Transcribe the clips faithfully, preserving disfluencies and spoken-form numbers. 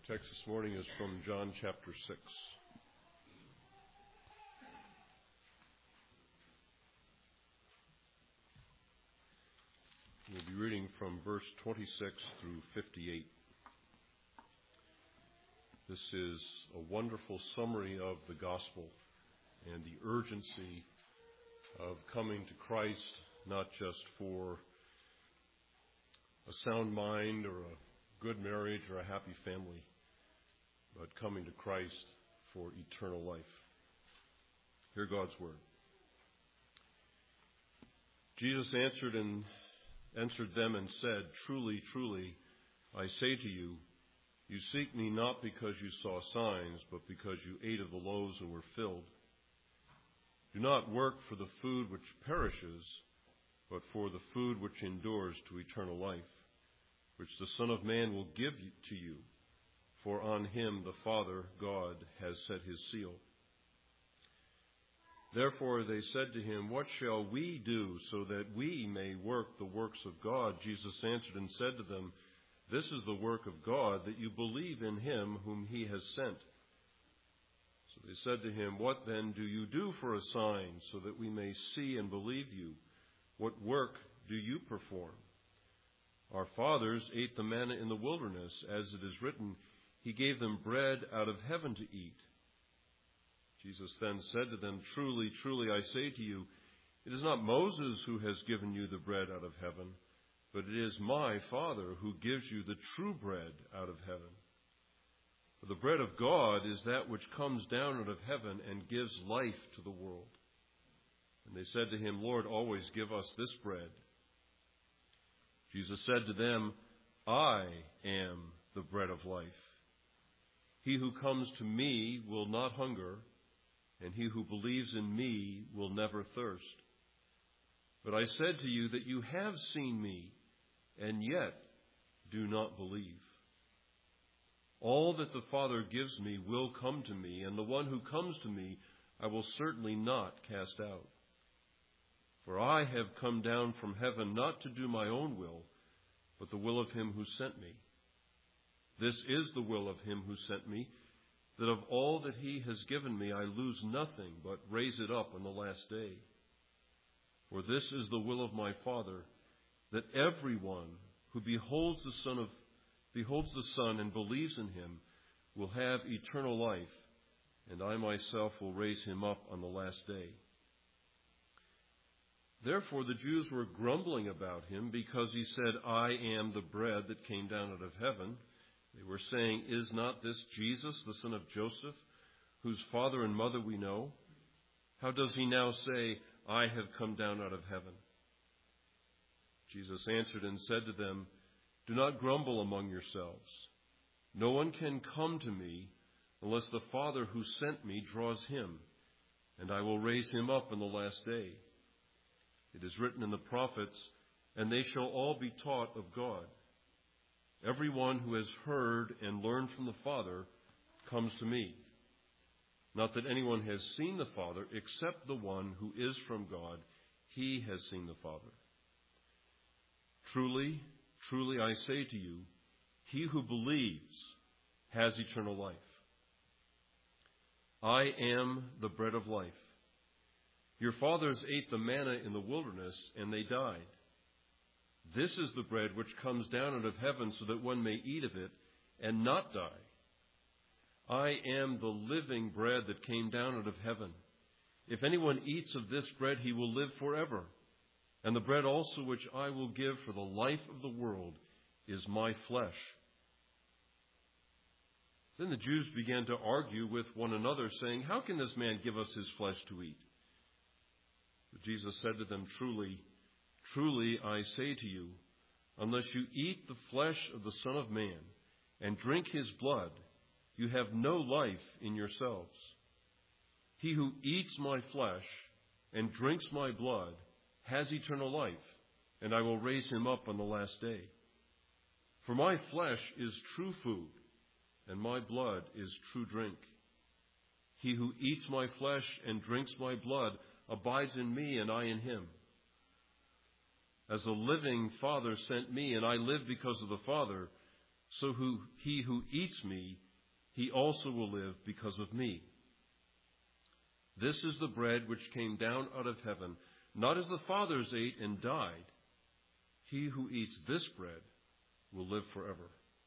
Our text this morning is from John chapter six. We'll be reading from verse twenty-six through fifty-eight. This is a wonderful summary of the gospel and the urgency of coming to Christ, not just for a sound mind or a good marriage or a happy family, but coming to Christ for eternal life. Hear God's word. Jesus answered and answered them and said, "Truly, truly, I say to you, you seek me not because you saw signs, but because you ate of the loaves and were filled. Do not work for the food which perishes, but for the food which endures to eternal life, which the Son of Man will give to you, for on him the Father, God, has set his seal." Therefore they said to him, "What shall we do so that we may work the works of God?" Jesus answered and said to them, "This is the work of God, that you believe in him whom he has sent." So they said to him, "What then do you do for a sign, so that we may see and believe you? What work do you perform? Our fathers ate the manna in the wilderness, as it is written, he gave them bread out of heaven to eat." Jesus then said to them, "Truly, truly, I say to you, it is not Moses who has given you the bread out of heaven, but it is my Father who gives you the true bread out of heaven. For the bread of God is that which comes down out of heaven and gives life to the world." And they said to him, "Lord, always give us this bread." Jesus said to them, "I am the bread of life. He who comes to me will not hunger, and he who believes in me will never thirst. But I said to you that you have seen me, and yet do not believe. All that the Father gives me will come to me, and the one who comes to me I will certainly not cast out. For I have come down from heaven not to do my own will, but the will of him who sent me. This is the will of him who sent me, that of all that he has given me I lose nothing, but raise it up on the last day. For this is the will of my Father, that everyone who beholds the Son of beholds the Son and believes in him will have eternal life, and I myself will raise him up on the last day." Therefore the Jews were grumbling about him because he said, "I am the bread that came down out of heaven." They were saying, "Is not this Jesus, the son of Joseph, whose father and mother we know? How does he now say, 'I have come down out of heaven'?" Jesus answered and said to them, "Do not grumble among yourselves. No one can come to me unless the Father who sent me draws him, and I will raise him up on the last day. It is written in the prophets, and they shall all be taught of God. Everyone who has heard and learned from the Father comes to me. Not that anyone has seen the Father except the one who is from God. He has seen the Father. Truly, truly, I say to you, he who believes has eternal life. I am the bread of life. Your fathers ate the manna in the wilderness, and they died. This is the bread which comes down out of heaven, so that one may eat of it and not die. I am the living bread that came down out of heaven. If anyone eats of this bread, he will live forever. And the bread also which I will give for the life of the world is my flesh." Then the Jews began to argue with one another, saying, "How can this man give us his flesh to eat?" But Jesus said to them, "Truly, truly, I say to you, unless you eat the flesh of the Son of Man and drink his blood, you have no life in yourselves. He who eats my flesh and drinks my blood has eternal life, and I will raise him up on the last day. For my flesh is true food, and my blood is true drink. He who eats my flesh and drinks my blood abides in me, and I in him. As the living Father sent me, and I live because of the Father, so who, he who eats me, he also will live because of me. This is the bread which came down out of heaven, not as the fathers ate and died. He who eats this bread will live forever.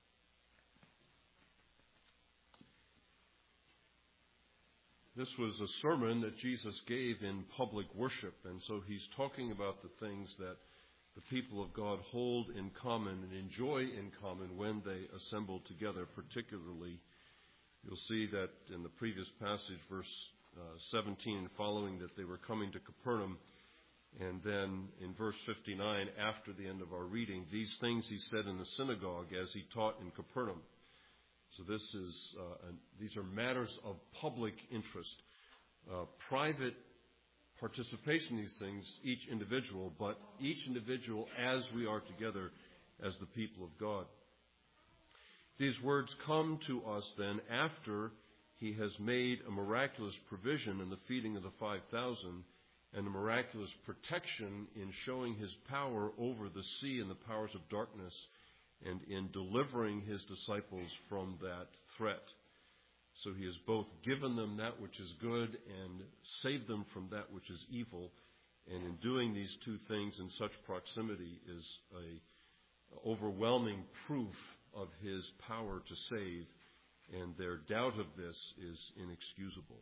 This was a sermon that Jesus gave in public worship, and so he's talking about the things that the people of God hold in common and enjoy in common when they assemble together. Particularly, you'll see that in the previous passage, verse uh, seventeen and following, that they were coming to Capernaum. And then in verse fifty-nine, after the end of our reading, these things he said in the synagogue as he taught in Capernaum. So this is uh, an, these are matters of public interest. Uh, private participation in these things, each individual, but each individual as we are together as the people of God. These words come to us then after he has made a miraculous provision in the feeding of the five thousand and a miraculous protection in showing his power over the sea and the powers of darkness and in delivering his disciples from that threat. So he has both given them that which is good and saved them from that which is evil. And in doing these two things in such proximity is a overwhelming proof of his power to save, and their doubt of this is inexcusable.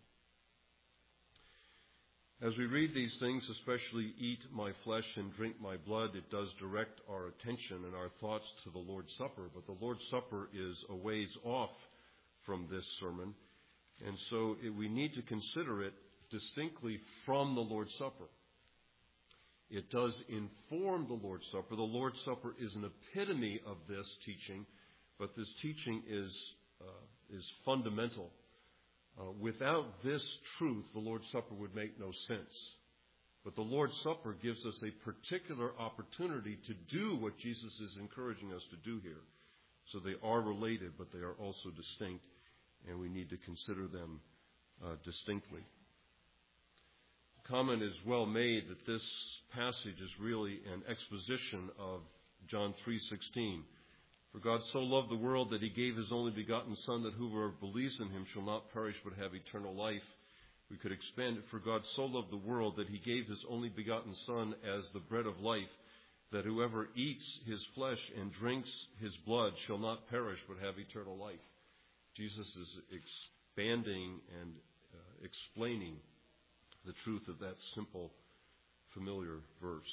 As we read these things, especially eat my flesh and drink my blood, it does direct our attention and our thoughts to the Lord's Supper. But the Lord's Supper is a ways off from this sermon, and so it, we need to consider it distinctly from the Lord's Supper. It does inform the Lord's Supper. The Lord's Supper is an epitome of this teaching, but this teaching is uh, is fundamental. Uh, without this truth, the Lord's Supper would make no sense. But the Lord's Supper gives us a particular opportunity to do what Jesus is encouraging us to do here. So they are related, but they are also distinct, and we need to consider them uh, distinctly. The comment is well made that this passage is really an exposition of John three sixteen. For God so loved the world that he gave his only begotten Son, that whoever believes in him shall not perish but have eternal life. We could expand it. For God so loved the world that he gave his only begotten Son as the bread of life, that whoever eats his flesh and drinks his blood shall not perish but have eternal life. Jesus is expanding and uh, explaining the truth of that simple, familiar verse.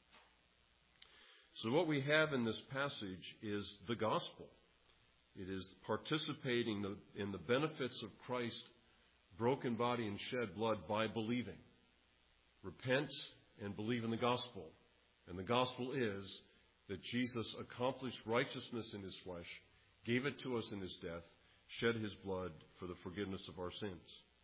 So what we have in this passage is the gospel. It is participating in the benefits of Christ's broken body and shed blood by believing. Repent and believe in the gospel. And the gospel is that Jesus accomplished righteousness in his flesh, gave it to us in his death, shed his blood for the forgiveness of our sins.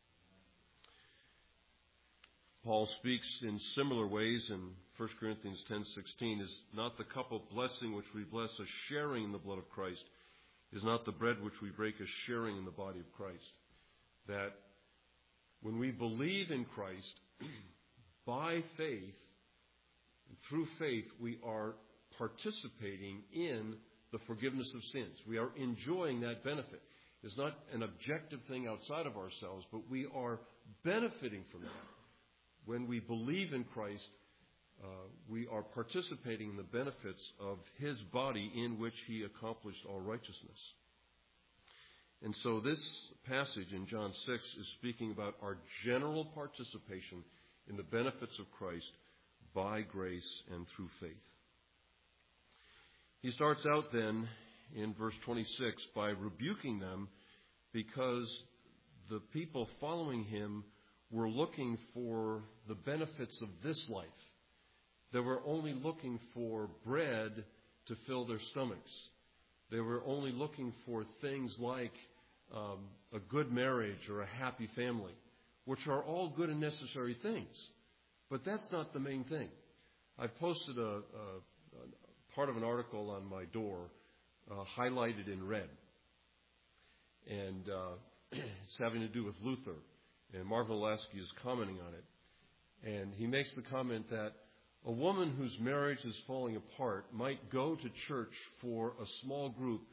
Paul speaks in similar ways in First Corinthians ten sixteen. Is not the cup of blessing which we bless a sharing in the blood of Christ? Is not the bread which we break a sharing in the body of Christ? That when we believe in Christ, by faith, and through faith, we are participating in the forgiveness of sins. We are enjoying that benefit. It's not an objective thing outside of ourselves, but we are benefiting from that. When we believe in Christ, uh, we are participating in the benefits of his body in which he accomplished all righteousness. And so this passage in John six is speaking about our general participation in the benefits of Christ by grace and through faith. He starts out then in verse twenty-six by rebuking them because the people following him were looking for the benefits of this life. They were only looking for bread to fill their stomachs. They were only looking for things like um, a good marriage or a happy family, which are all good and necessary things. But that's not the main thing. I posted a, a, a part of an article on my door uh, highlighted in red. And uh, it's having to do with Luther. And Marvin Lasky is commenting on it. And he makes the comment that a woman whose marriage is falling apart might go to church for a small group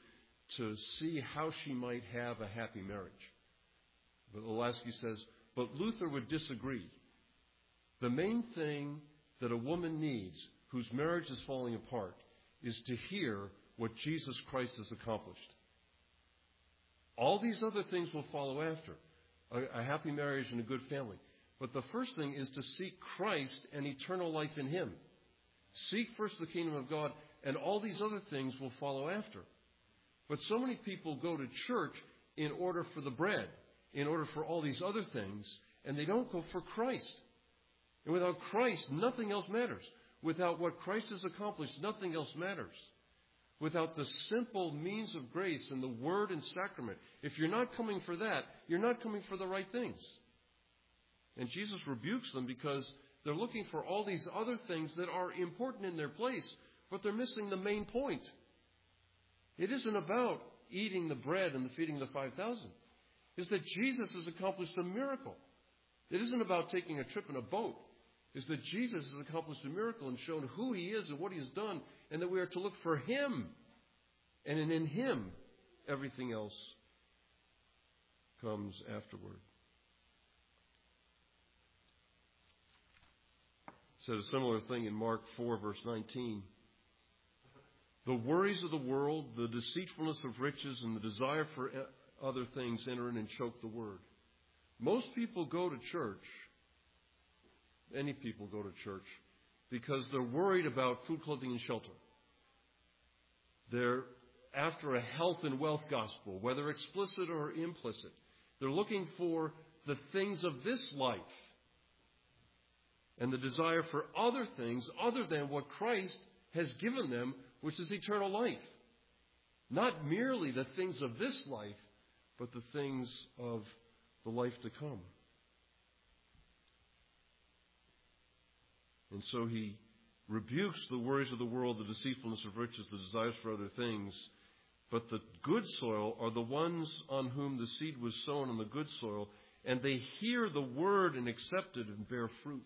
to see how she might have a happy marriage. But Olasky says, but Luther would disagree. The main thing that a woman needs whose marriage is falling apart is to hear what Jesus Christ has accomplished. All these other things will follow after. A, a happy marriage and a good family. But the first thing is to seek Christ and eternal life in Him. Seek first the kingdom of God, and all these other things will follow after. But so many people go to church in order for the bread, in order for all these other things, and they don't go for Christ. And without Christ, nothing else matters. Without what Christ has accomplished, nothing else matters. Without the simple means of grace and the word and sacrament, if you're not coming for that, you're not coming for the right things. And Jesus rebukes them because they're looking for all these other things that are important in their place, but they're missing the main point. It isn't about eating the bread and the feeding the five thousand. It's that Jesus has accomplished a miracle. It isn't about taking a trip in a boat. It's that Jesus has accomplished a miracle and shown who He is and what He has done, and that we are to look for Him. And in Him, everything else comes afterward. It said a similar thing in Mark four, verse nineteen. The worries of the world, the deceitfulness of riches, and the desire for other things enter in and choke the word. Most people go to church, any people go to church, because they're worried about food, clothing, and shelter. They're after a health and wealth gospel, whether explicit or implicit. They're looking for the things of this life and the desire for other things other than what Christ has given them, which is eternal life. Not merely the things of this life, but the things of the life to come. And so He rebukes the worries of the world, the deceitfulness of riches, the desires for other things. But the good soil are the ones on whom the seed was sown on the good soil, and they hear the word and accept it and bear fruit.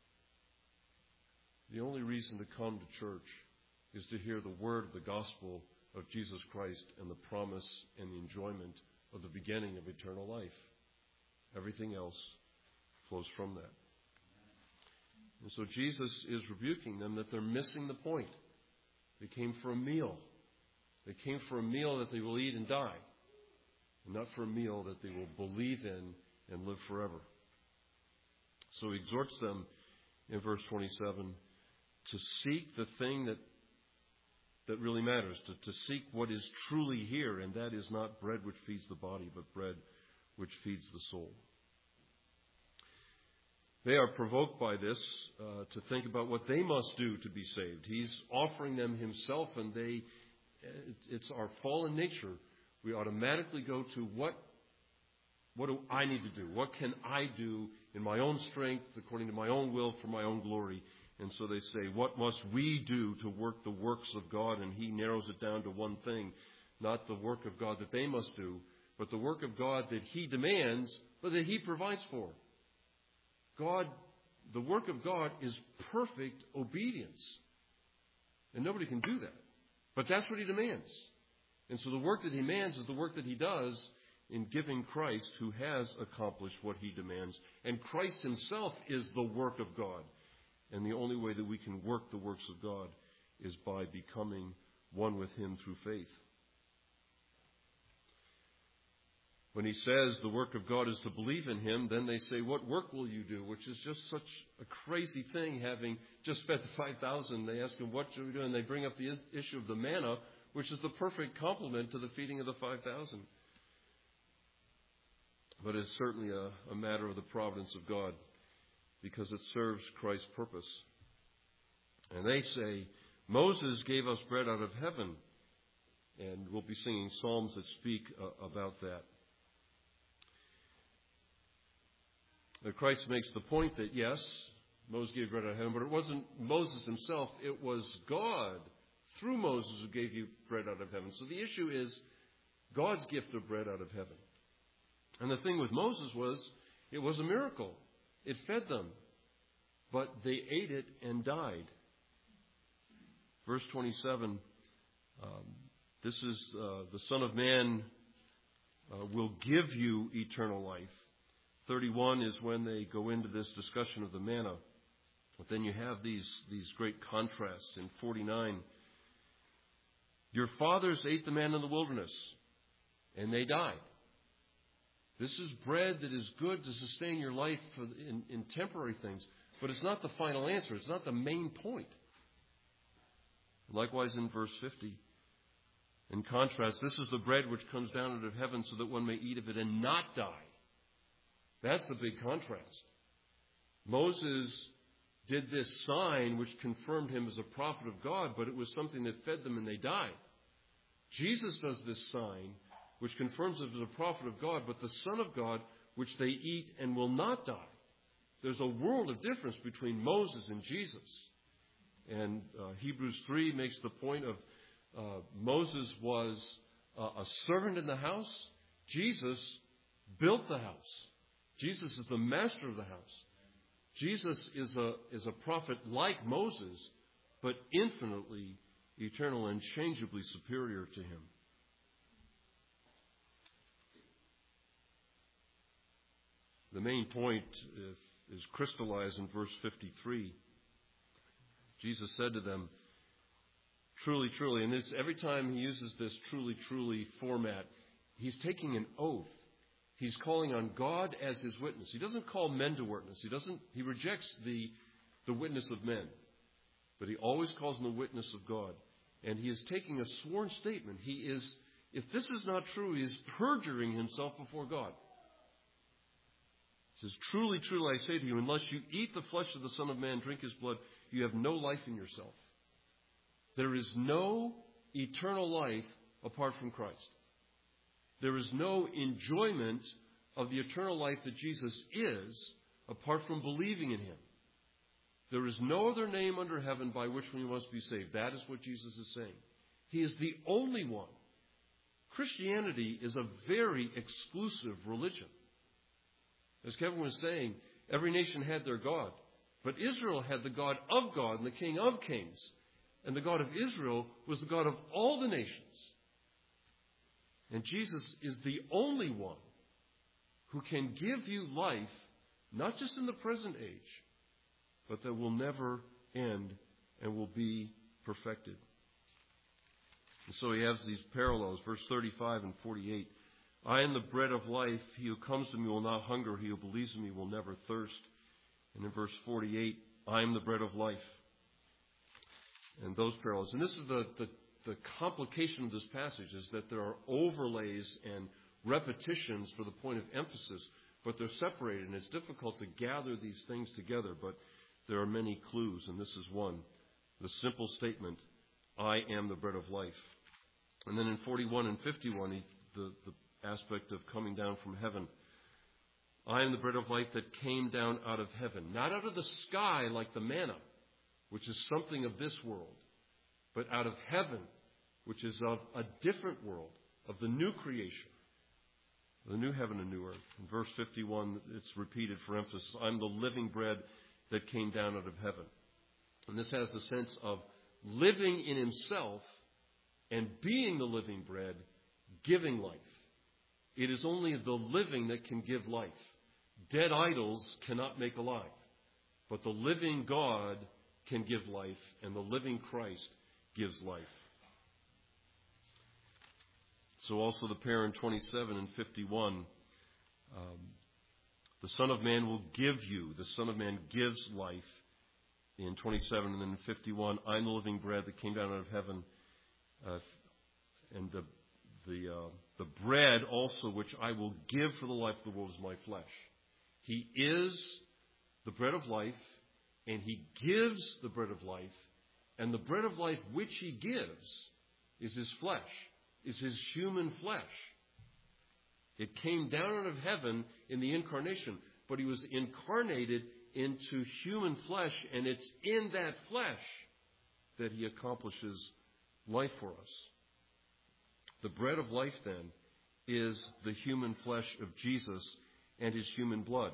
The only reason to come to church is to hear the word of the gospel of Jesus Christ and the promise and the enjoyment of the beginning of eternal life. Everything else flows from that. And so Jesus is rebuking them that they're missing the point. They came for a meal. They came for a meal that they will eat and die, and not for a meal that they will believe in and live forever. So He exhorts them in verse twenty-seven to seek the thing that that really matters, to, to seek what is truly here, and that is not bread which feeds the body, but bread which feeds the soul. They are provoked by this uh, to think about what they must do to be saved. He's offering them Himself, and they it's our fallen nature. We automatically go to what what do I need to do? What can I do in my own strength, according to my own will, for my own glory? And so they say, what must we do to work the works of God? And He narrows it down to one thing, not the work of God that they must do, but the work of God that He demands, but that He provides for. God, the work of God is perfect obedience. And nobody can do that. But that's what He demands. And so the work that He demands is the work that He does in giving Christ, who has accomplished what He demands. And Christ Himself is the work of God. And the only way that we can work the works of God is by becoming one with Him through faith. When He says the work of God is to believe in Him, then they say, what work will you do? Which is just such a crazy thing, having just fed the five thousand. They ask Him, what should we do? And they bring up the issue of the manna, which is the perfect complement to the feeding of the five thousand. But it's certainly a, a matter of the providence of God, because it serves Christ's purpose. And they say, Moses gave us bread out of heaven. And we'll be singing psalms that speak uh, about that. But Christ makes the point that, yes, Moses gave bread out of heaven, but it wasn't Moses himself. It was God, through Moses, who gave you bread out of heaven. So the issue is God's gift of bread out of heaven. And the thing with Moses was, it was a miracle. It fed them. But they ate it and died. Verse twenty-seven, um, This is uh, the Son of Man uh, will give you eternal life. thirty-one is when they go into this discussion of the manna. But then you have these, these great contrasts in forty-nine. Your fathers ate the manna in the wilderness, and they died. This is bread that is good to sustain your life for, in, in temporary things, but it's not the final answer. It's not the main point. Likewise in verse fifty. In contrast, this is the bread which comes down out of heaven so that one may eat of it and not die. That's the big contrast. Moses did this sign which confirmed him as a prophet of God, but it was something that fed them and they died. Jesus does this sign which confirms him as a prophet of God, but the Son of God which they eat and will not die. There's a world of difference between Moses and Jesus. And uh, Hebrews three makes the point of uh, Moses was uh, a servant in the house. Jesus built the house. Jesus is the master of the house. Jesus is a, is a prophet like Moses, but infinitely eternal and changeably superior to him. The main point is crystallized in verse fifty-three. Jesus said to them, truly, truly, and this every time he uses this truly, truly format, he's taking an oath. He's calling on God as his witness. He doesn't call men to witness. He doesn't. He rejects the, the witness of men. But he always calls on the witness of God. And he is taking a sworn statement. He is, if this is not true, he is perjuring himself before God. He says, truly, truly, I say to you, unless you eat the flesh of the Son of Man, drink his blood, you have no life in yourself. There is no eternal life apart from Christ. There is no enjoyment of the eternal life that Jesus is apart from believing in him. There is no other name under heaven by which we must be saved. That is what Jesus is saying. He is the only one. Christianity is a very exclusive religion. As Kevin was saying, every nation had their God. But Israel had the God of God and the King of kings. And the God of Israel was the God of all the nations. And Jesus is the only one who can give you life, not just in the present age, but that will never end and will be perfected. And so he has these parallels, verse thirty-five and forty-eight. I am the bread of life. He who comes to me will not hunger. He who believes in me will never thirst. And in verse forty-eight, I am the bread of life. And those parallels. And this is the, the, the complication of this passage, is that there are overlays and repetitions for the point of emphasis, but they're separated, and it's difficult to gather these things together, but there are many clues, and this is one. The simple statement, I am the bread of life. And then in forty-one and fifty-one, he, the, the aspect of coming down from heaven. I am the bread of life that came down out of heaven. Not out of the sky like the manna, which is something of this world, but out of heaven, which is of a different world, of the new creation, the new heaven and new earth. In verse fifty-one, it's repeated for emphasis. I'm the living bread that came down out of heaven. And this has the sense of living in himself and being the living bread, giving life. It is only the living that can give life. Dead idols cannot make alive. But the living God can give life, and the living Christ gives life. So also the pair in twenty-seven and fifty-one, um, the Son of Man will give you, the Son of Man gives life in twenty-seven, and then in fifty-one, I'm the living bread that came down out of heaven, uh, and the the uh, the bread also which I will give for the life of the world is my flesh. He is the bread of life, and he gives the bread of life, and the bread of life which he gives is his flesh, is his human flesh. It came down out of heaven in the incarnation, but he was incarnated into human flesh, and it's in that flesh that he accomplishes life for us. The bread of life, then, is the human flesh of Jesus and his human blood.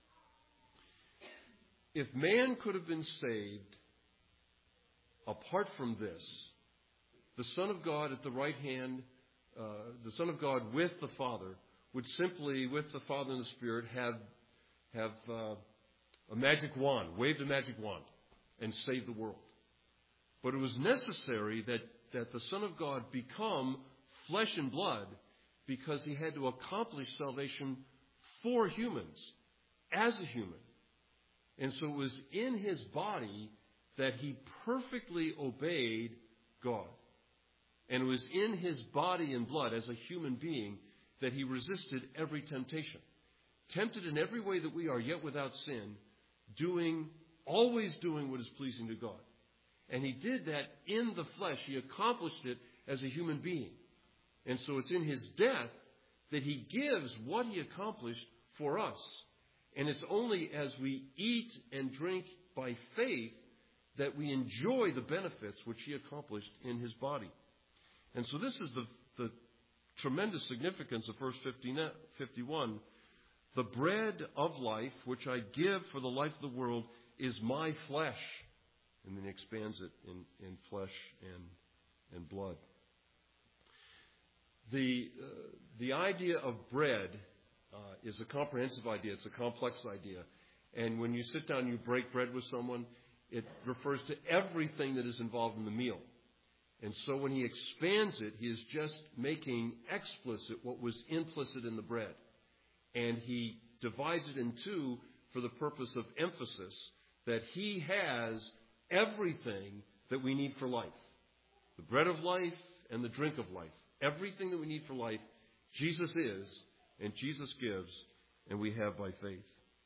If man could have been saved apart from this, the Son of God at the right hand, uh, the Son of God with the Father, would simply, with the Father and the Spirit, have, have uh, a magic wand, waved a magic wand, and saved the world. But it was necessary that, that the Son of God become flesh and blood because he had to accomplish salvation for humans, as a human. And so it was in his body that he perfectly obeyed God. And it was in his body and blood as a human being that he resisted every temptation. Tempted in every way that we are, yet without sin, doing, always doing what is pleasing to God. And he did that in the flesh. He accomplished it as a human being. And so it's in his death that he gives what he accomplished for us. And it's only as we eat and drink by faith that we enjoy the benefits which he accomplished in his body. And so this is the, the tremendous significance of verse fifty-one. The bread of life, which I give for the life of the world, is my flesh. And then he expands it in, in flesh and, and blood. The, uh, the idea of bread uh, is a comprehensive idea. It's a complex idea. And when you sit down and you break bread with someone, it refers to everything that is involved in the meal. And so when he expands it, he is just making explicit what was implicit in the bread. And he divides it in two for the purpose of emphasis, that he has everything that we need for life. The bread of life and the drink of life. Everything that we need for life, Jesus is, and Jesus gives, and we have by faith.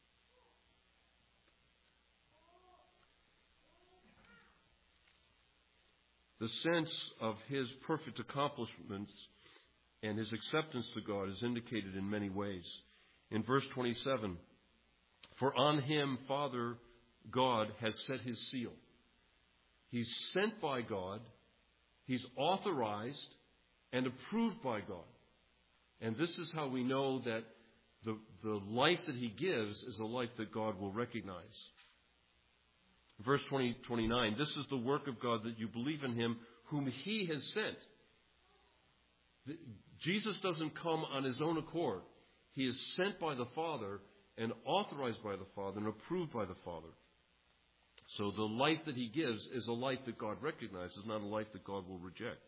The sense of his perfect accomplishments and his acceptance to God is indicated in many ways. In verse twenty-seven, for on him, Father God has set his seal. He's sent by God. He's authorized and approved by God. And this is how we know that the, the life that he gives is a life that God will recognize. Verse twenty, twenty-nine, this is the work of God, that you believe in him whom he has sent. The, Jesus doesn't come on his own accord. He is sent by the Father and authorized by the Father and approved by the Father. So the life that he gives is a life that God recognizes, not a life that God will reject.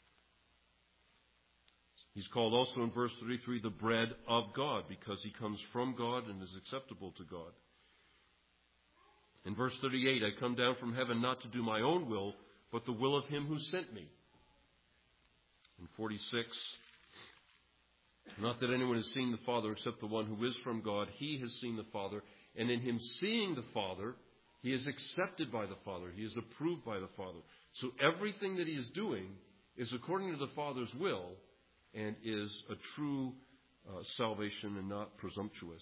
He's called also in verse thirty-three the bread of God, because he comes from God and is acceptable to God. In verse thirty-eight, I come down from heaven not to do my own will, but the will of him who sent me. In forty-six, not that anyone has seen the Father except the one who is from God. He has seen the Father, and in him seeing the Father, he is accepted by the Father. He is approved by the Father. So everything that he is doing is according to the Father's will and is a true uh, salvation and not presumptuous.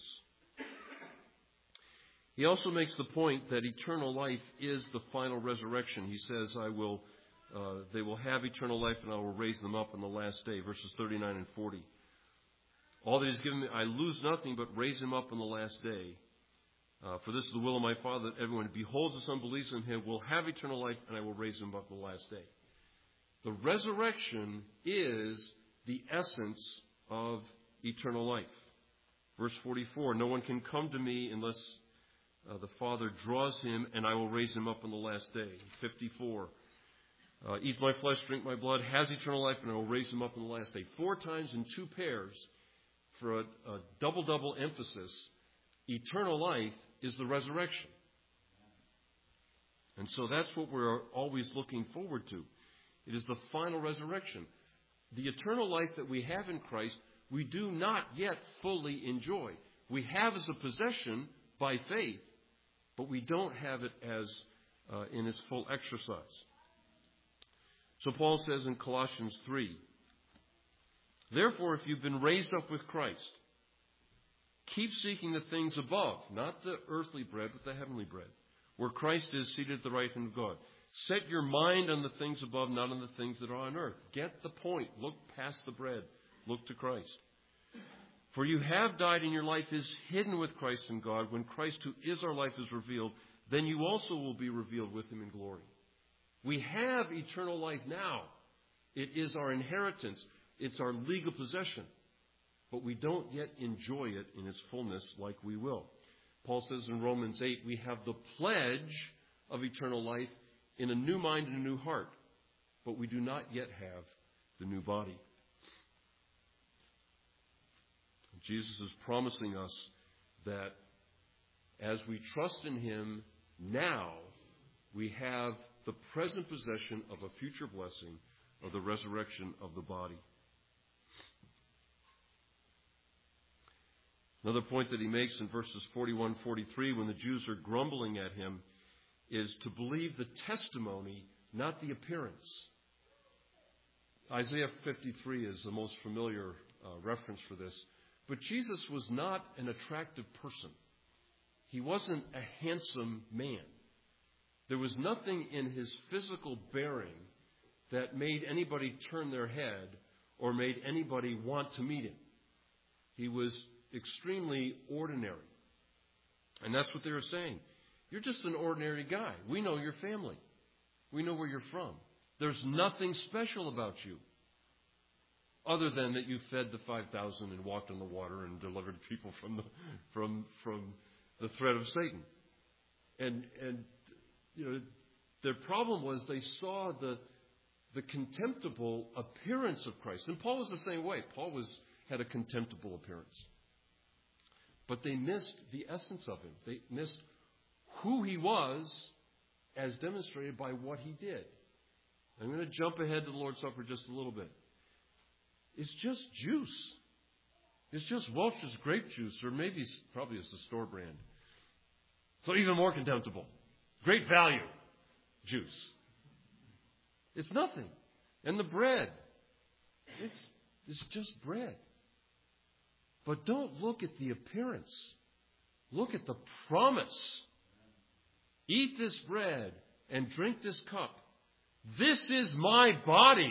He also makes the point that eternal life is the final resurrection. He says, I will, uh, they will have eternal life and I will raise them up on the last day, verses thirty-nine and forty. All that he's given me, I lose nothing but raise him up on the last day. Uh, for this is the will of my Father, that everyone who beholds the Son, believes in him, will have eternal life, and I will raise him up on the last day. The resurrection is the essence of eternal life. Verse forty-four, no one can come to me unless uh, the Father draws him, and I will raise him up on the last day. fifty-four, uh, eat my flesh, drink my blood, has eternal life, and I will raise him up on the last day. Four times in two pairs, for a, a double-double emphasis, eternal life is the resurrection. And so that's what we're always looking forward to. It is the final resurrection. The eternal life that we have in Christ, we do not yet fully enjoy. We have as a possession by faith, but we don't have it as uh, in its full exercise. So Paul says in Colossians three, therefore, if you've been raised up with Christ, keep seeking the things above, not the earthly bread, but the heavenly bread, where Christ is seated at the right hand of God. Set your mind on the things above, not on the things that are on earth. Get the point. Look past the bread. Look to Christ. For you have died, and your life is hidden with Christ in God. When Christ, who is our life, is revealed, then you also will be revealed with him in glory. We have eternal life now. It is our inheritance. It's our legal possession. But we don't yet enjoy it in its fullness like we will. Paul says in Romans eight, we have the pledge of eternal life in a new mind and a new heart. But we do not yet have the new body. Jesus is promising us that as we trust in him now, we have the present possession of a future blessing of the resurrection of the body. Another point that he makes in verses forty-one, forty-three, when the Jews are grumbling at him, is to believe the testimony, not the appearance. Isaiah fifty-three is the most familiar uh, reference for this. But Jesus was not an attractive person. He wasn't a handsome man. There was nothing in his physical bearing that made anybody turn their head or made anybody want to meet him. He was extremely ordinary. And that's what they were saying. You're just an ordinary guy. We know your family. We know where you're from. There's nothing special about you, other than that you fed the five thousand and walked on the water and delivered people from the from from the threat of Satan. And and you know, their problem was they saw the the contemptible appearance of Christ. And Paul was the same way. Paul was had a contemptible appearance. But they missed the essence of him. They missed who he was as demonstrated by what he did. I'm going to jump ahead to the Lord's Supper just a little bit. It's just juice. It's just Welch's grape juice, or maybe probably it's the store brand. So even more contemptible. Great value juice. It's nothing. And the bread, it's, it's just bread. But don't look at the appearance. Look at the promise. Eat this bread and drink this cup. This is my body.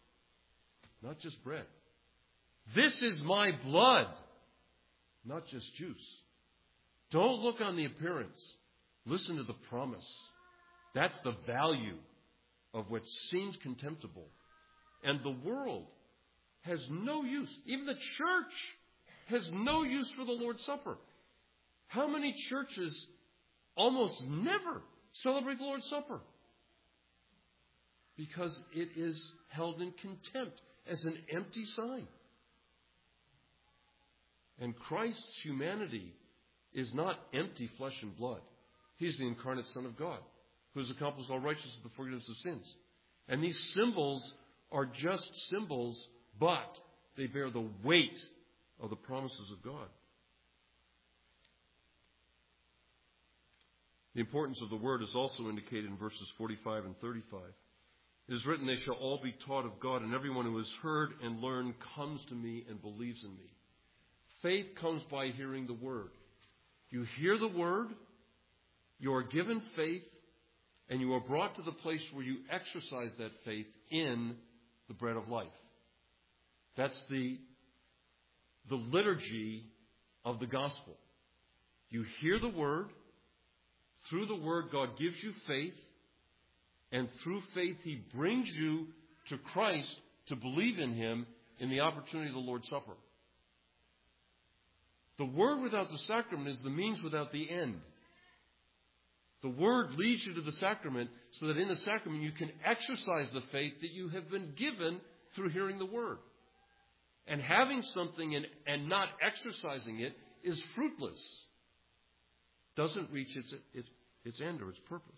Not just bread. This is my blood. Not just juice. Don't look on the appearance. Listen to the promise. That's the value of what seems contemptible. And the world has no use. Even the church has no use for the Lord's Supper. How many churches almost never celebrate the Lord's Supper? Because it is held in contempt as an empty sign. And Christ's humanity is not empty flesh and blood. He's the incarnate Son of God, who has accomplished all righteousness and the forgiveness of sins. And these symbols are just symbols, but they bear the weight of the promises of God. The importance of the word is also indicated in verses forty-five and thirty-five. It is written, they shall all be taught of God, and everyone who has heard and learned comes to me and believes in me. Faith comes by hearing the word. You hear the word, you are given faith, and you are brought to the place where you exercise that faith in the bread of life. That's the, the liturgy of the gospel. You hear the word. Through the word, God gives you faith. And through faith, he brings you to Christ to believe in him in the opportunity of the Lord's Supper. The word without the sacrament is the means without the end. The word leads you to the sacrament so that in the sacrament you can exercise the faith that you have been given through hearing the word. And having something and, and not exercising it is fruitless. Doesn't reach its, its, its end or its purpose.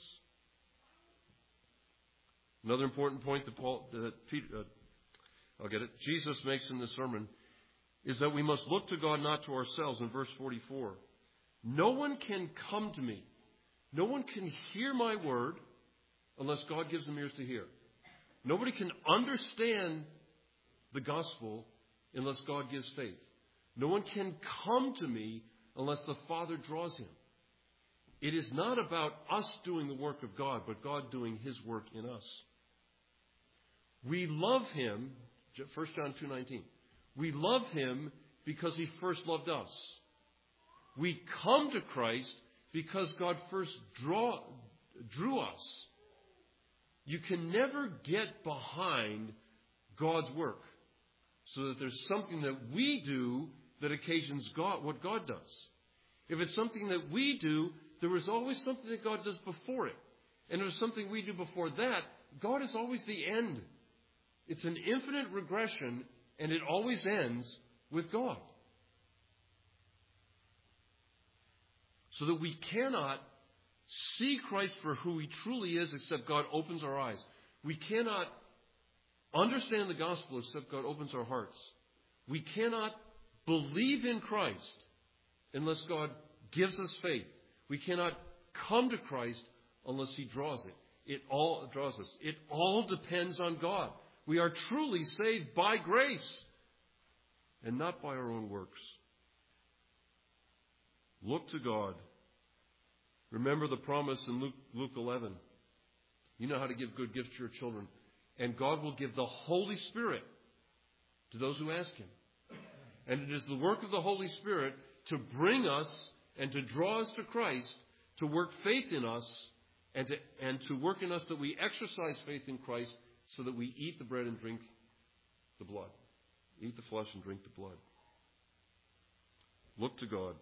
Another important point that Paul, that Peter, uh, I'll get it, Jesus makes in this sermon is that we must look to God, not to ourselves. In verse forty-four, no one can come to me. No one can hear my word unless God gives them ears to hear. Nobody can understand the gospel unless God gives faith. No one can come to me unless the Father draws him. It is not about us doing the work of God, but God doing his work in us. We love him, First John two nineteen. We love him because he first loved us. We come to Christ because God first draw, drew us. You can never get behind God's work. So that there's something that we do that occasions God, what God does. If it's something that we do, there is always something that God does before it. And if there's something we do before that, God is always the end. It's an infinite regression, and it always ends with God. So that we cannot see Christ for who he truly is except God opens our eyes. We cannot understand the gospel except God opens our hearts. We cannot believe in Christ unless God gives us faith. We cannot come to Christ unless he draws it. It all draws us. It all depends on God. We are truly saved by grace and not by our own works. Look to God. Remember the promise in Luke, Luke eleven. You know how to give good gifts to your children. And God will give the Holy Spirit to those who ask him. And it is the work of the Holy Spirit to bring us and to draw us to Christ, to work faith in us, and to, and to work in us that we exercise faith in Christ so that we eat the bread and drink the blood. Eat the flesh and drink the blood. Look to God.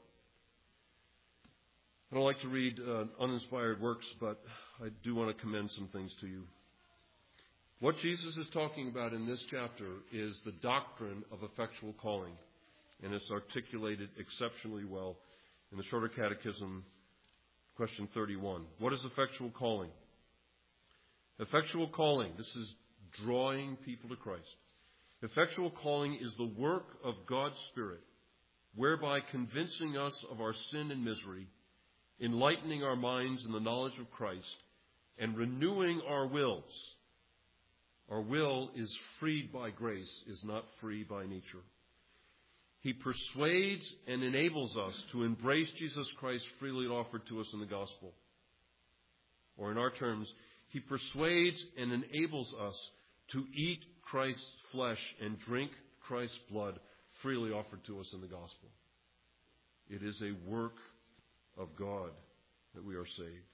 I don't like to read uh, uninspired works, but I do want to commend some things to you. What Jesus is talking about in this chapter is the doctrine of effectual calling, and it's articulated exceptionally well in the Shorter Catechism, question thirty-one. What is effectual calling? Effectual calling, this is drawing people to Christ. Effectual calling is the work of God's Spirit, whereby convincing us of our sin and misery, enlightening our minds in the knowledge of Christ, and renewing our wills. Our will is freed by grace, is not free by nature. He persuades and enables us to embrace Jesus Christ freely offered to us in the gospel. Or in our terms, he persuades and enables us to eat Christ's flesh and drink Christ's blood freely offered to us in the gospel. It is a work of God that we are saved.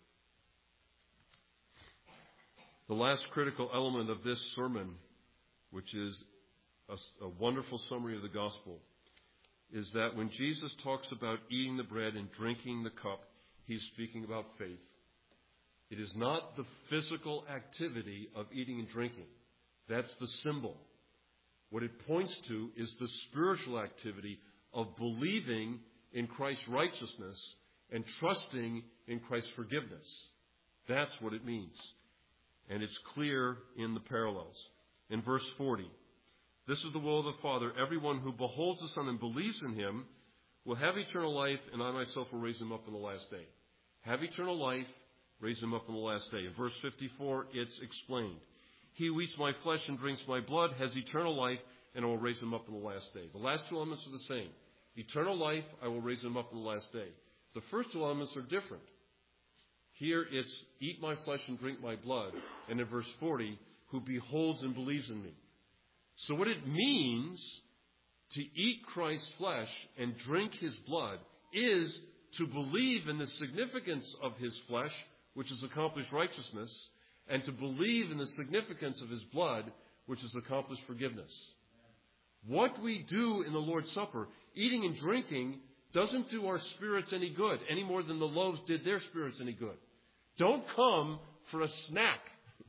The last critical element of this sermon, which is a, a wonderful summary of the gospel, is that when Jesus talks about eating the bread and drinking the cup, he's speaking about faith. It is not the physical activity of eating and drinking. That's the symbol. What it points to is the spiritual activity of believing in Christ's righteousness and trusting in Christ's forgiveness. That's what it means. And it's clear in the parallels. In verse forty, this is the will of the Father. Everyone who beholds the Son and believes in him will have eternal life, and I myself will raise him up on the last day. Have eternal life, raise him up on the last day. In verse fifty-four, it's explained. He who eats my flesh and drinks my blood has eternal life, and I will raise him up on the last day. The last two elements are the same. Eternal life, I will raise him up on the last day. The first two elements are different. Here it's eat my flesh and drink my blood. And in verse forty, who beholds and believes in me. So what it means to eat Christ's flesh and drink his blood is to believe in the significance of his flesh, which is accomplished righteousness, and to believe in the significance of his blood, which is accomplished forgiveness. What we do in the Lord's Supper, eating and drinking, doesn't do our spirits any good, any more than the loaves did their spirits any good. Don't come for a snack.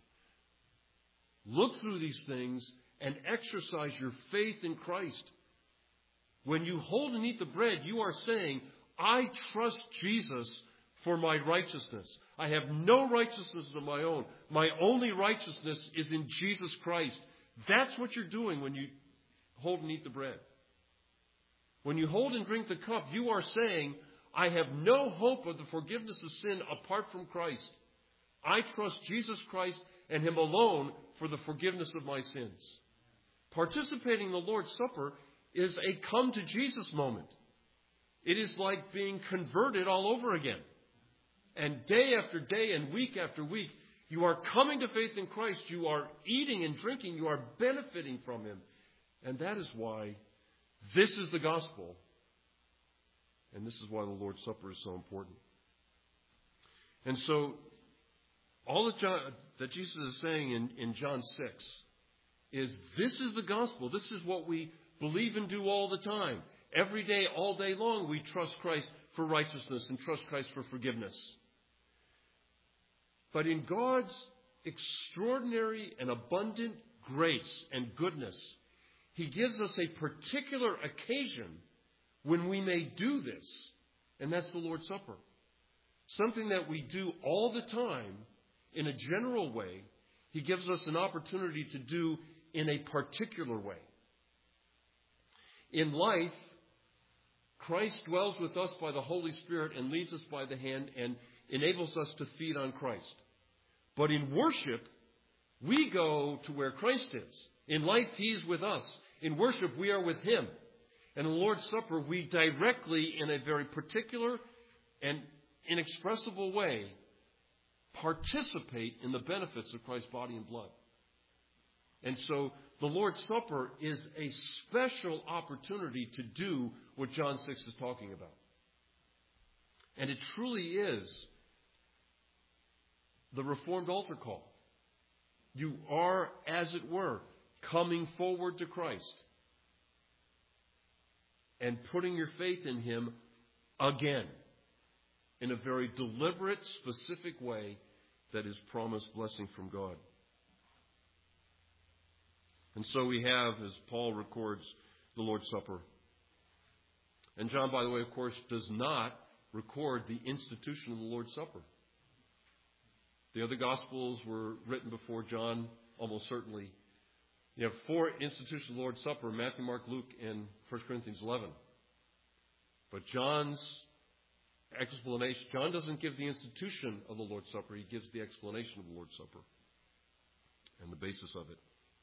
Look through these things and exercise your faith in Christ. When you hold and eat the bread, you are saying, I trust Jesus for my righteousness. I have no righteousness of my own. My only righteousness is in Jesus Christ. That's what you're doing when you hold and eat the bread. When you hold and drink the cup, you are saying, I have no hope of the forgiveness of sin apart from Christ. I trust Jesus Christ and him alone for the forgiveness of my sins. Participating in the Lord's Supper is a come to Jesus moment. It is like being converted all over again. And day after day and week after week, you are coming to faith in Christ. You are eating and drinking. You are benefiting from him. And that is why this is the gospel. And this is why the Lord's Supper is so important. And so, all that, John, that Jesus is saying in, in John six is this is the gospel. This is what we believe and do all the time. Every day, all day long, we trust Christ for righteousness and trust Christ for forgiveness. But in God's extraordinary and abundant grace and goodness, He gives us a particular occasion when we may do this, and that's the Lord's Supper. Something that we do all the time in a general way, He gives us an opportunity to do in a particular way. In life, Christ dwells with us by the Holy Spirit and leads us by the hand and enables us to feed on Christ. But in worship, we go to where Christ is. In life, He is with us. In worship, we are with Him. And in the Lord's Supper, we directly, in a very particular and inexpressible way, participate in the benefits of Christ's body and blood. And so the Lord's Supper is a special opportunity to do what John six is talking about. And it truly is the Reformed altar call. You are, as it were, coming forward to Christ and putting your faith in Him again in a very deliberate, specific way that is promised blessing from God. And so we have, as Paul records, the Lord's Supper. And John, by the way, of course, does not record the institution of the Lord's Supper. The other Gospels were written before John, almost certainly. You have four institutions of the Lord's Supper, Matthew, Mark, Luke, and First Corinthians eleven. But John's explanation, John doesn't give the institution of the Lord's Supper. He gives the explanation of the Lord's Supper and the basis of it.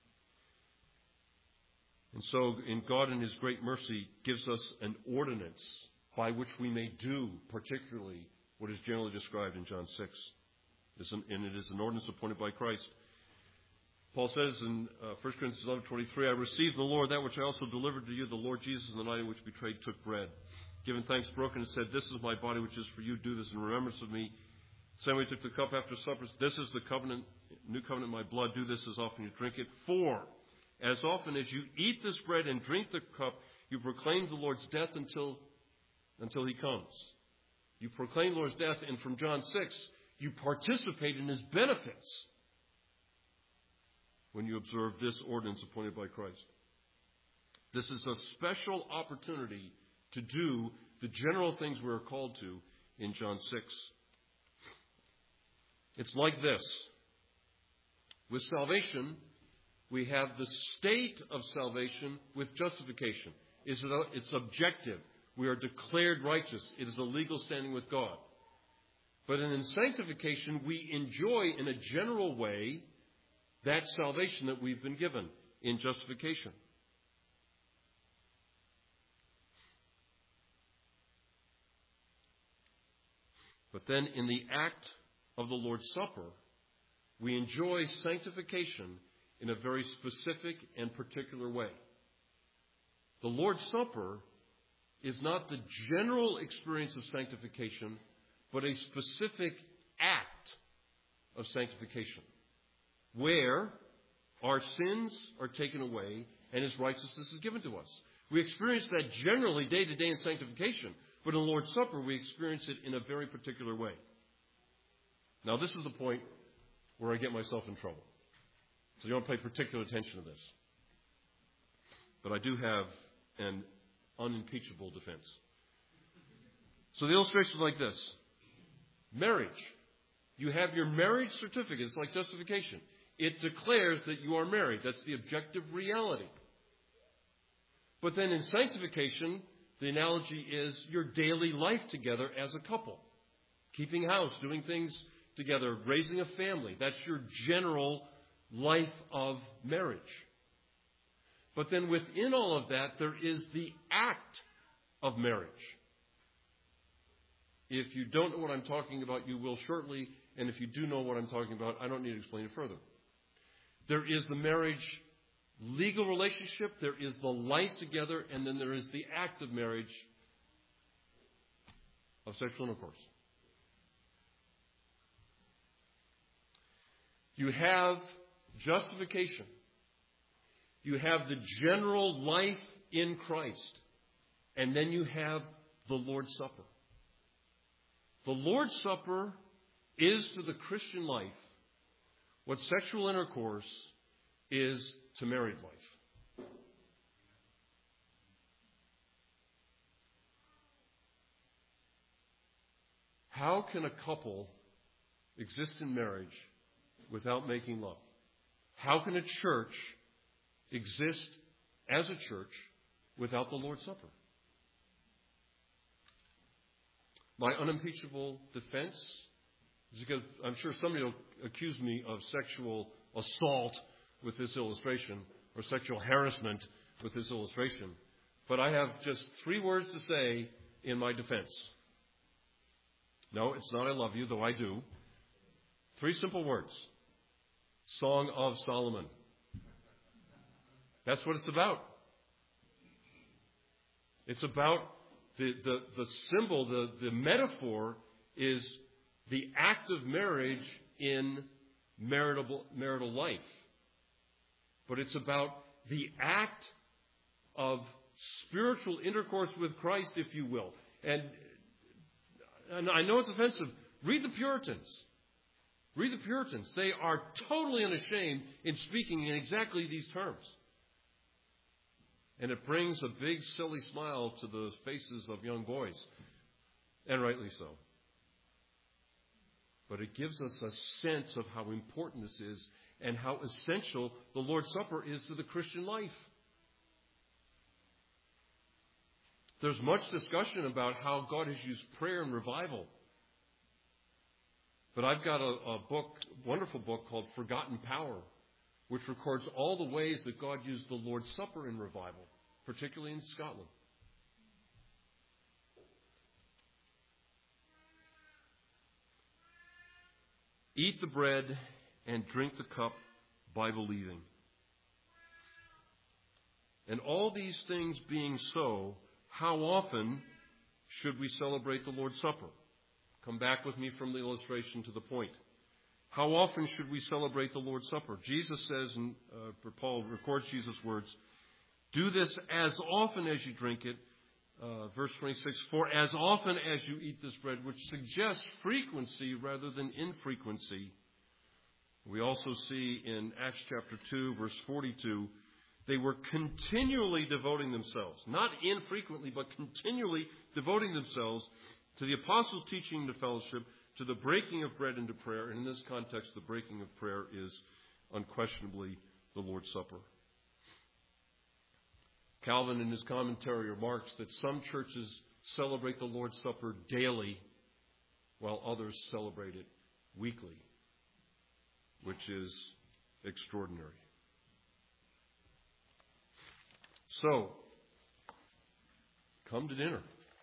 And so, in God in His great mercy, gives us an ordinance by which we may do particularly what is generally described in John six. And it is an ordinance appointed by Christ. Paul says in uh, First Corinthians eleven twenty-three, I received from the Lord that which I also delivered to you. The Lord Jesus, in the night in which betrayed, took bread. Given thanks broken, and said, this is my body which is for you. Do this in remembrance of me. Same way He took the cup after supper. This is the covenant, new covenant in my blood. Do this as often as you drink it. For as often as you eat this bread and drink the cup, you proclaim the Lord's death until, until He comes. You proclaim the Lord's death, and from John six, you participate in His benefits when you observe this ordinance appointed by Christ. This is a special opportunity to do the general things we are called to in John six. It's like this. With salvation, we have the state of salvation with justification. It's objective. We are declared righteous. It is a legal standing with God. But in sanctification, we enjoy in a general way that salvation that we've been given in justification. But then in the act of the Lord's Supper, we enjoy sanctification in a very specific and particular way. The Lord's Supper is not the general experience of sanctification, but a specific act of sanctification, where our sins are taken away and His righteousness is given to us. We experience that generally day to day in sanctification, but in the Lord's Supper we experience it in a very particular way. Now this is the point where I get myself in trouble. So you don't pay particular attention to this. But I do have an unimpeachable defense. So the illustration is like this. Marriage. You have your marriage certificate. It's like justification. It declares that you are married. That's the objective reality. But then in sanctification, the analogy is your daily life together as a couple. Keeping house, doing things together, raising a family. That's your general life of marriage. But then within all of that, there is the act of marriage. If you don't know what I'm talking about, you will shortly. And if you do know what I'm talking about, I don't need to explain it further. There is the marriage legal relationship, there is the life together, and then there is the act of marriage of sexual intercourse. You have justification. You have the general life in Christ. And then you have the Lord's Supper. The Lord's Supper is to the Christian life what sexual intercourse is to married life. How can a couple exist in marriage without making love? How can a church exist as a church without the Lord's Supper? My unimpeachable defense is because I'm sure somebody will accuse me of sexual assault with this illustration or sexual harassment with this illustration. But I have just three words to say in my defense. No, it's not I love you, though I do. Three simple words. Song of Solomon. That's what it's about. It's about the, the, the symbol, the, the metaphor is the act of marriage in marital, marital life. But it's about the act of spiritual intercourse with Christ, if you will. And, and I know it's offensive. Read the Puritans. Read the Puritans. They are totally unashamed in speaking in exactly these terms. And it brings a big, silly smile to the faces of young boys. And rightly so. But it gives us a sense of how important this is and how essential the Lord's Supper is to the Christian life. There's much discussion about how God has used prayer and revival. But I've got a, a book, wonderful book called Forgotten Power, which records all the ways that God used the Lord's Supper in revival, particularly in Scotland. Eat the bread and drink the cup by believing. And all these things being so, how often should we celebrate the Lord's Supper? Come back with me from the illustration to the point. How often should we celebrate the Lord's Supper? Jesus says, and uh, Paul records Jesus' words, do this as often as you drink it. Uh, verse twenty-six, for as often as you eat this bread, which suggests frequency rather than infrequency. We also see in Acts chapter two, verse forty-two, they were continually devoting themselves, not infrequently, but continually devoting themselves to the apostles' teaching and to fellowship, to the breaking of bread and to prayer. And in this context, the breaking of prayer is unquestionably the Lord's Supper. Calvin, in his commentary, remarks that some churches celebrate the Lord's Supper daily, while others celebrate it weekly, which is extraordinary. So, come to dinner.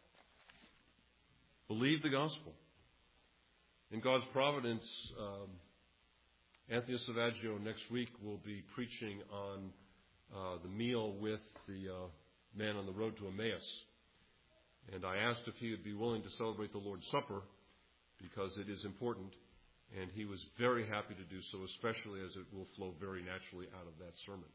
Believe the gospel. In God's providence, um, Anthony Savaggio next week will be preaching on uh, the meal with the uh, man on the road to Emmaus. And I asked if he would be willing to celebrate the Lord's Supper because it is important. And he was very happy to do so, especially as it will flow very naturally out of that sermon.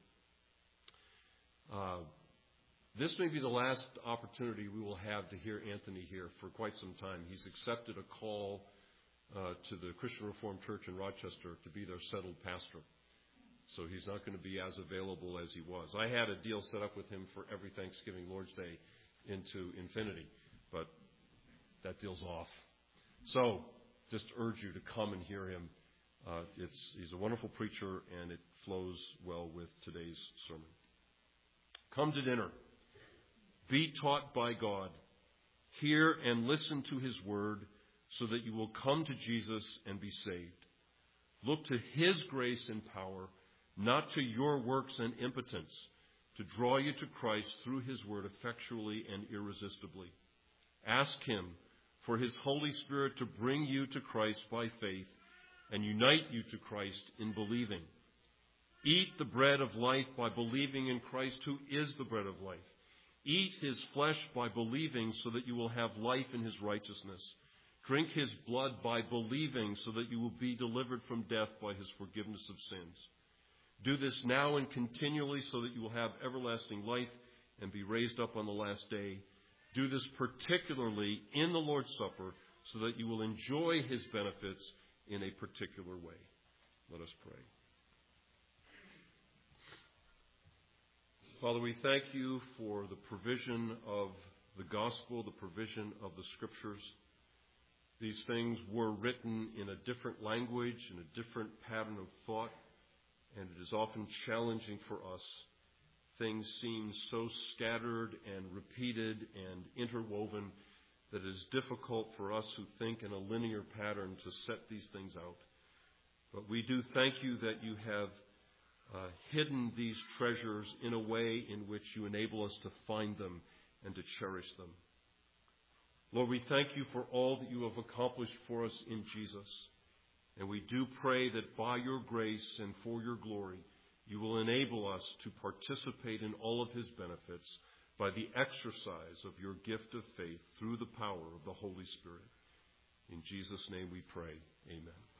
Uh, this may be the last opportunity we will have to hear Anthony here for quite some time. He's accepted a call uh, to the Christian Reformed Church in Rochester to be their settled pastor. So he's not going to be as available as he was. I had a deal set up with him for every Thanksgiving, Lord's Day into infinity, but that deal's off. So just urge you to come and hear him. Uh, it's, he's a wonderful preacher, and it flows well with today's sermon. Come to dinner. Be taught by God. Hear and listen to his word so that you will come to Jesus and be saved. Look to his grace and power, not to your works and impotence, to draw you to Christ through his word effectually and irresistibly. Ask him for his Holy Spirit to bring you to Christ by faith and unite you to Christ in believing. Eat the bread of life by believing in Christ, who is the bread of life. Eat his flesh by believing so that you will have life in his righteousness. Drink his blood by believing so that you will be delivered from death by his forgiveness of sins. Do this now and continually so that you will have everlasting life and be raised up on the last day. Do this particularly in the Lord's Supper so that you will enjoy his benefits in a particular way. Let us pray. Father, we thank you for the provision of the gospel, the provision of the scriptures. These things were written in a different language, in a different pattern of thought, and it is often challenging for us. Things seem so scattered and repeated and interwoven that it is difficult for us who think in a linear pattern to set these things out. But we do thank you that you have uh, hidden these treasures in a way in which you enable us to find them and to cherish them. Lord, we thank you for all that you have accomplished for us in Jesus. And we do pray that by your grace and for your glory, you will enable us to participate in all of his benefits by the exercise of your gift of faith through the power of the Holy Spirit. In Jesus' name we pray. Amen.